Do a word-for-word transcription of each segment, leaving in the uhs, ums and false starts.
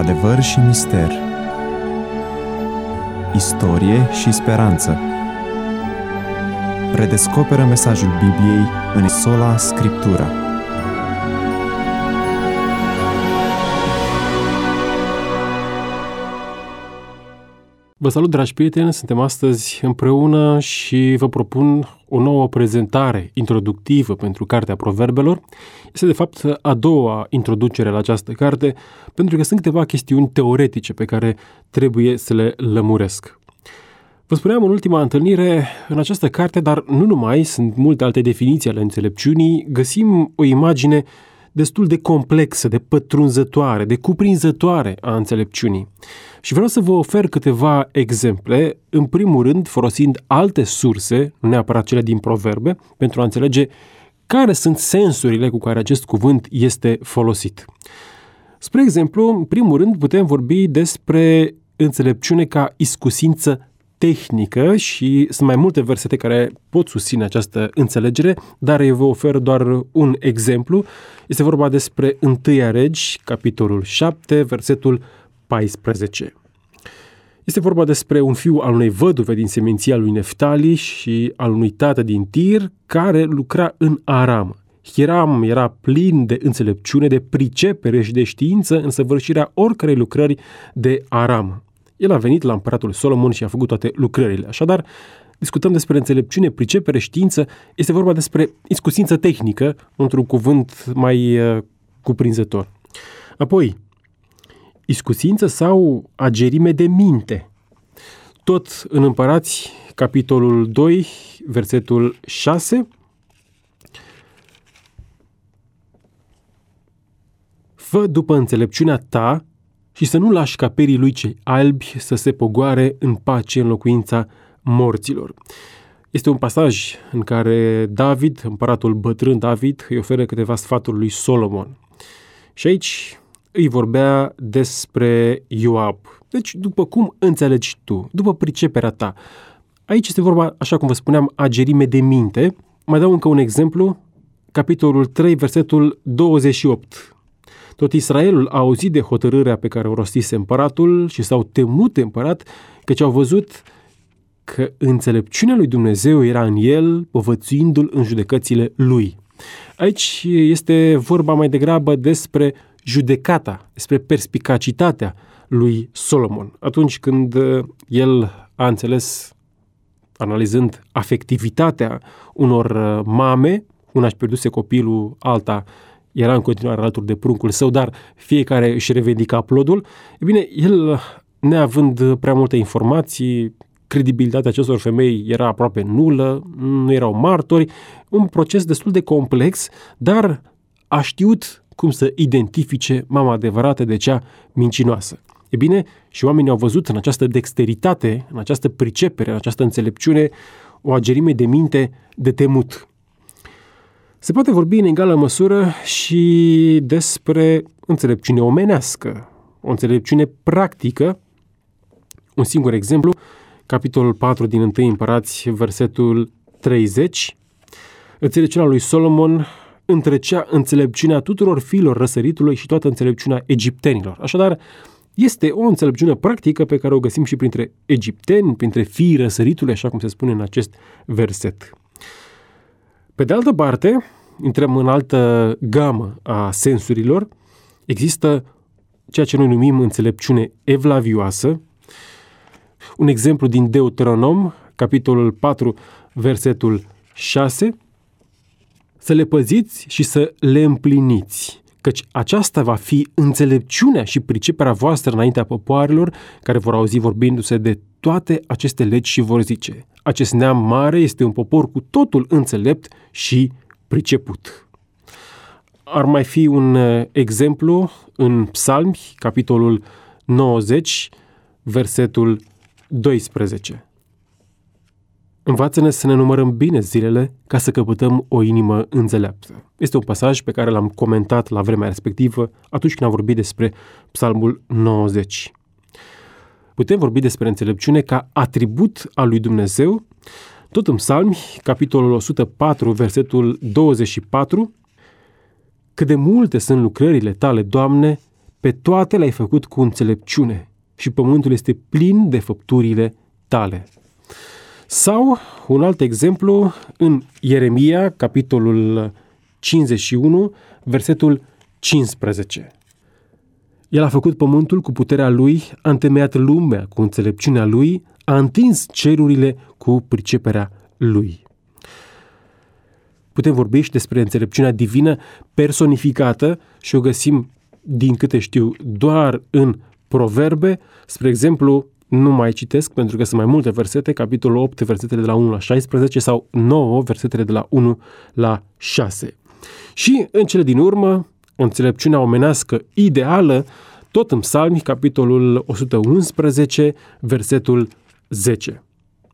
Adevăr și mister, istorie și speranță. Redescoperă mesajul Bibliei în sola Scriptura. Vă salut, dragi prieteni, suntem astăzi împreună și vă propun o nouă prezentare introductivă pentru Cartea Proverbelor. Este, de fapt, a doua introducere la această carte, pentru că sunt câteva chestiuni teoretice pe care trebuie să le lămuresc. Vă spuneam în ultima întâlnire, în această carte, dar nu numai, sunt multe alte definiții ale înțelepciunii, găsim o imagine destul de complexă, de pătrunzătoare, de cuprinzătoare a înțelepciunii. Și vreau să vă ofer câteva exemple, în primul rând folosind alte surse, nu neapărat cele din Proverbe, pentru a înțelege care sunt sensurile cu care acest cuvânt este folosit. Spre exemplu, în primul rând putem vorbi despre înțelepciune ca iscusință tehnică și sunt mai multe versete care pot susține această înțelegere, dar eu vă ofer doar un exemplu. Este vorba despre Întâia Regi, capitolul șapte, versetul paisprezece. Este vorba despre un fiu al unei văduve din seminția lui Neftali și al unui tată din Tir care lucra în aramă. Hiram era plin de înțelepciune, de pricepere și de știință în săvârșirea oricărei lucrări de aramă. El a venit la împăratul Solomon și a făcut toate lucrările. Așadar, discutăm despre înțelepciune, pricepere, știință. Este vorba despre iscusință tehnică, într-un cuvânt mai uh, cuprinzător. Apoi, iscusință sau agerime de minte. Tot în Împărați, capitolul doi, versetul șase. Fă după înțelepciunea ta și să nu lași ca perii lui cei albi să se pogoare în pace în locuința morților. Este un pasaj în care David, împăratul bătrân David, îi oferă câteva sfaturi lui Solomon. Și aici îi vorbea despre Ioab. Deci, după cum înțelegi tu, după priceperea ta. Aici este vorba, așa cum vă spuneam, agerime de minte. Mai dau încă un exemplu, capitolul trei, versetul douăzeci și opt. Tot Israelul a auzit de hotărârea pe care o rostise împăratul și s-au temut de împărat, căci au văzut că înțelepciunea lui Dumnezeu era în el, povățuindu-l în judecățile lui. Aici este vorba mai degrabă despre judecata, despre perspicacitatea lui Solomon. Atunci când el a înțeles, analizând afectivitatea unor mame, una își pierduse copilul, alta era în continuare alături de pruncul său, dar fiecare își revendica plodul. E bine, el, neavând prea multe informații, credibilitatea acestor femei era aproape nulă, nu erau martori, un proces destul de complex, dar a știut cum să identifice mama adevărată de cea mincinoasă. E bine, și oamenii au văzut în această dexteritate, în această pricepere, în această înțelepciune, o agerime de minte de temut. Se poate vorbi în egală măsură și despre înțelepciune omenească, o înțelepciune practică. Un singur exemplu, capitolul patru din Întâi Împărați, versetul treizeci. Înțelepciunea lui Solomon întrecea înțelepciunea tuturor fiilor răsăritului și toată înțelepciunea egiptenilor. Așadar, este o înțelepciune practică pe care o găsim și printre egipteni, printre fiii răsăritului, așa cum se spune în acest verset. Pe de altă parte, intrăm în altă gamă a sensurilor. Există ceea ce noi numim înțelepciune evlavioasă. Un exemplu din Deuteronom, capitolul patru, versetul șase. Să le păziți și să le împliniți, căci aceasta va fi înțelepciunea și priceperea voastră înaintea popoarelor, care vor auzi vorbindu-se de toate aceste legi și vor zice: acest neam mare este un popor cu totul înțelept și priceput. Ar mai fi un exemplu în Psalmi, capitolul nouăzeci, versetul doisprezece. Învață-ne să ne numărăm bine zilele ca să căpătăm o inimă înțeleaptă. Este un pasaj pe care l-am comentat la vremea respectivă atunci când am vorbit despre Psalmul nouăzeci. Putem vorbi despre înțelepciune ca atribut al lui Dumnezeu, tot în Psalmi, capitolul o sută patru, versetul douăzeci și patru. Cât de multe sunt lucrările tale, Doamne, pe toate le-ai făcut cu înțelepciune și pământul este plin de făpturile tale. Sau, un alt exemplu, în Ieremia, capitolul cincizeci și unu, versetul cincisprezece. El a făcut pământul cu puterea lui, a întemeiat lumea cu înțelepciunea lui, a întins cerurile cu priceperea lui. Putem vorbi și despre înțelepciunea divină personificată și o găsim, din câte știu, doar în Proverbe. Spre exemplu, nu mai citesc pentru că sunt mai multe versete, capitolul opt, versetele de la unu la șaisprezece sau nouă, versetele de la unu la șase. Și în cele din urmă, înțelepciunea omenească ideală, tot în Psalmi, capitolul o sută unsprezece, versetul zece.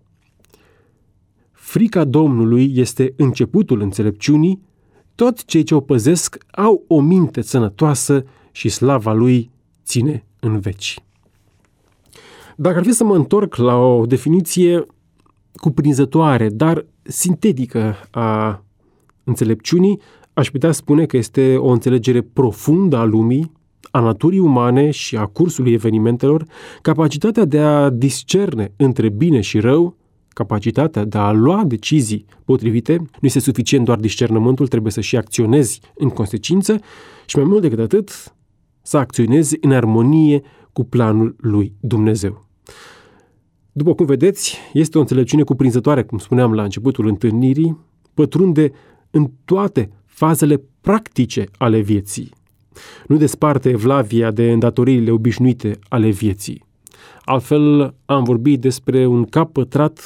Frica Domnului este începutul înțelepciunii, toți cei ce o păzesc au o minte sănătoasă și slava lui ține în veci. Dacă ar fi să mă întorc la o definiție cuprinzătoare, dar sintetică a înțelepciunii, aș putea spune că este o înțelegere profundă a lumii, a naturii umane și a cursului evenimentelor, capacitatea de a discerne între bine și rău, capacitatea de a lua decizii potrivite. Nu este suficient doar discernământul, trebuie să și acționezi în consecință și mai mult decât atât, să acționezi în armonie cu planul lui Dumnezeu. După cum vedeți, este o înțelepciune cuprinzătoare, cum spuneam la începutul întâlnirii, pătrunde în toate fazele practice ale vieții. Nu desparte evlavia de îndatoririle obișnuite ale vieții. Altfel, am vorbit despre un cap pătrat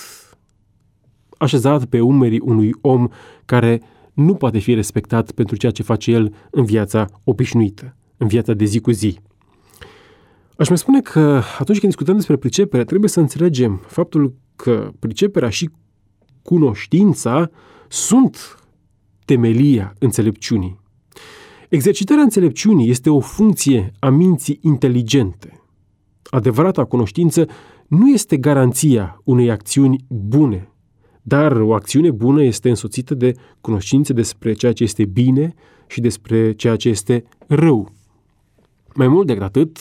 așezat pe umerii unui om care nu poate fi respectat pentru ceea ce face el în viața obișnuită, în viața de zi cu zi. Aș mai spune că atunci când discutăm despre pricepere, trebuie să înțelegem faptul că priceperea și cunoștința sunt temelia înțelepciunii. Exercitarea înțelepciunii este o funcție a minții inteligente. Adevărata cunoștință nu este garanția unei acțiuni bune, dar o acțiune bună este însoțită de cunoștințe despre ceea ce este bine și despre ceea ce este rău. Mai mult decât atât,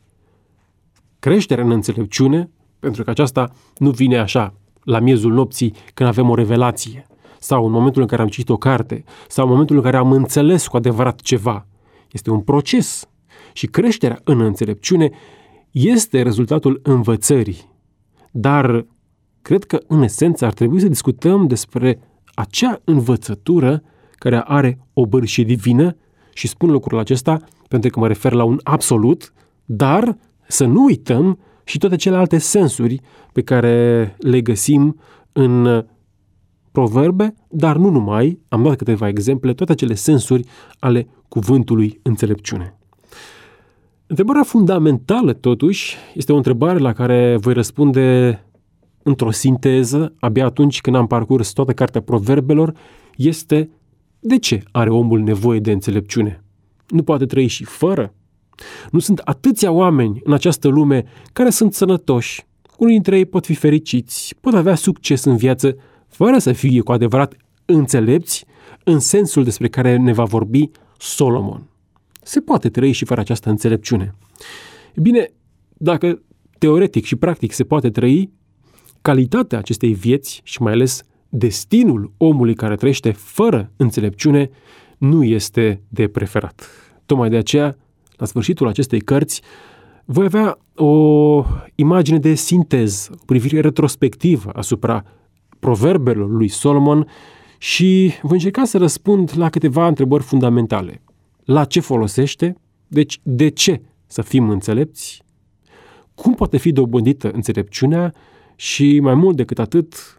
creșterea în înțelepciune, pentru că aceasta nu vine așa, la miezul nopții, când avem o revelație, sau în momentul în care am citit o carte, sau în momentul în care am înțeles cu adevărat ceva. Este un proces și creșterea în înțelepciune este rezultatul învățării. Dar cred că, în esență, ar trebui să discutăm despre acea învățătură care are o bărșie divină și spun lucrul acesta pentru că mă refer la un absolut, dar să nu uităm și toate celelalte sensuri pe care le găsim în Proverbe, dar nu numai, am dat câteva exemple, toate acele sensuri ale cuvântului înțelepciune. Întrebarea fundamentală, totuși, este o întrebare la care voi răspunde într-o sinteză, abia atunci când am parcurs toată cartea Proverbelor, este: de ce are omul nevoie de înțelepciune? Nu poate trăi și fără? Nu sunt atâția oameni în această lume care sunt sănătoși, unii dintre ei pot fi fericiți, pot avea succes în viață, fără să fie cu adevărat înțelepți în sensul despre care ne va vorbi Solomon. Se poate trăi și fără această înțelepciune. Bine, dacă teoretic și practic se poate trăi, calitatea acestei vieți și mai ales destinul omului care trăiește fără înțelepciune nu este de preferat. Tocmai de aceea, la sfârșitul acestei cărți, voi avea o imagine de sinteză, o privire retrospectivă asupra proverbelor lui Solomon și voi încerca să răspund la câteva întrebări fundamentale. La ce folosește? Deci, de ce să fim înțelepți? Cum poate fi dobândită înțelepciunea? Și mai mult decât atât,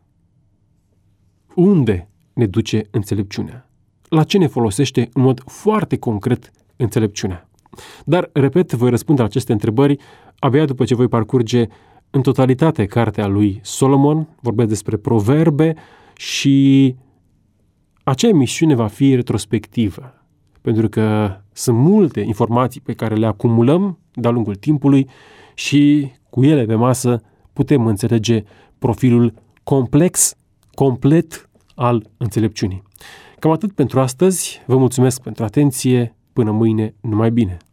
unde ne duce înțelepciunea? La ce ne folosește în mod foarte concret înțelepciunea? Dar, repet, voi răspunde la aceste întrebări abia după ce voi parcurge în totalitate cartea lui Solomon, vorbesc despre proverbe și acea emisiune va fi retrospectivă, pentru că sunt multe informații pe care le acumulăm de-a lungul timpului și cu ele pe masă putem înțelege profilul complex, complet al înțelepciunii. Cam atât pentru astăzi, vă mulțumesc pentru atenție, până mâine, numai bine!